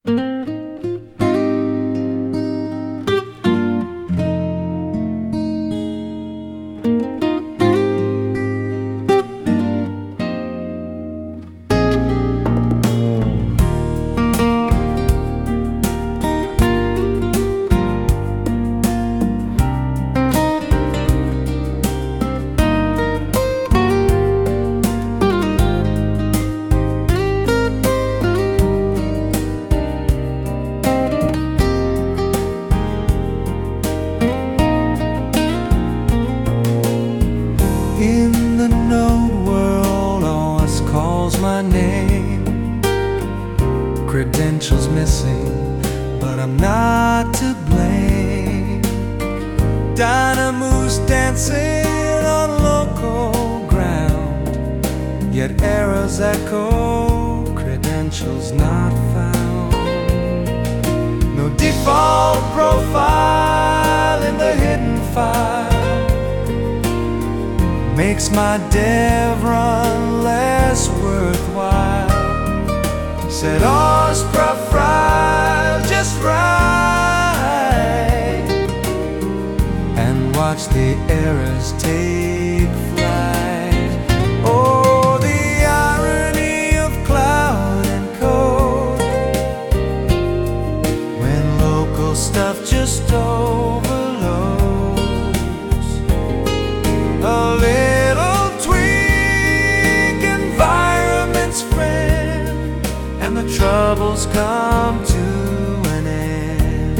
In the known world, always calls my name. Credentials missing, but I'm not to blame. Dynamo's dancing on local ground, yet errors echo, credentials not found. No default profile in the hidden file makes my dev run less worthwhile. Set ours profile just right and watch the errors take flight. Oh, the irony of cloud and code when local stuff just overloads. A little tweak, environment's friend, and the troubles come to an end.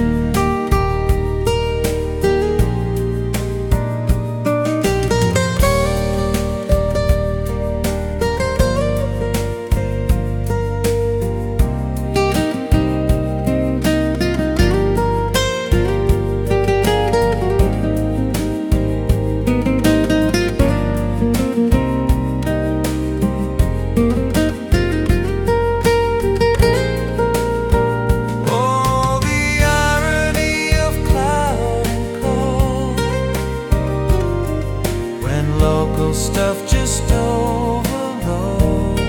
Local stuff just overloads.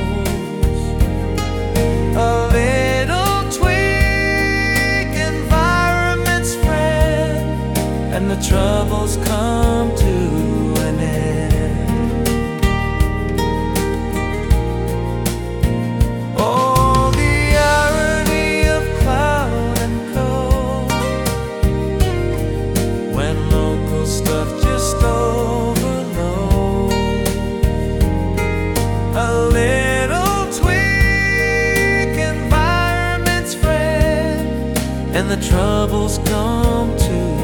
A little tweak, environment's friend, and the troubles come to an end. Oh, the irony of cloud and cold when local stuff just overloads. A little tweak, environment's friend, and the troubles come to